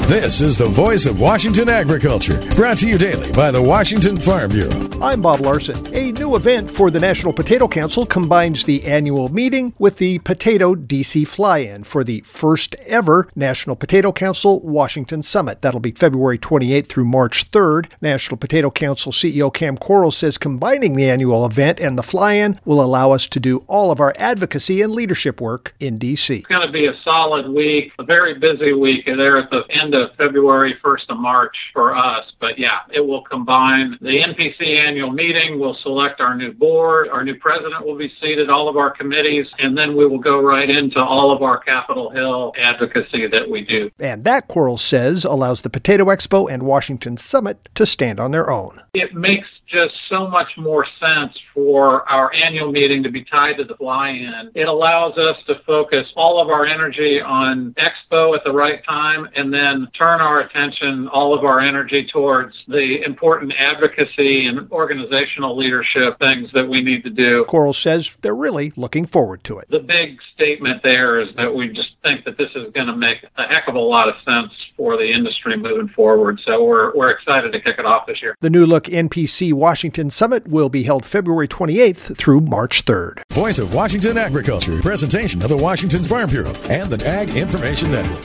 This is the voice of Washington agriculture, brought to you daily by the Washington Farm Bureau. I'm Bob Larson. A new event for the National Potato Council combines the annual meeting with the Potato DC Fly-In for the first ever National Potato Council Washington Summit. That'll be February 28th through March 3rd. National Potato Council CEO Cam Quarles says combining the annual event and the fly-in will allow us to do all of our advocacy and leadership work in DC. It's going to be a solid week, a very busy week there at the end of February, 1st of March for us. But yeah, it will combine the NPC annual meeting. We'll select our new board. Our new president will be seated, all of our committees, and then we will go right into all of our Capitol Hill advocacy that we do. And that, Quarles says, allows the Potato Expo and Washington Summit to stand on their own. It makes just so much more sense for our annual meeting to be tied to the fly-in. It allows us to focus all of our energy on Expo at the right time and then turn our attention, all of our energy towards the important advocacy and organizational leadership things that we need to do. Quarles says they're really looking forward to it. The big statement there is that we just think that this is going to make a heck of a lot of sense for the industry moving forward. So we're excited to kick it off this year. The new look NPC Washington Summit will be held February 28th through March 3rd. Voice of Washington agriculture, presentation of the Washington Farm Bureau and the Ag Information Network.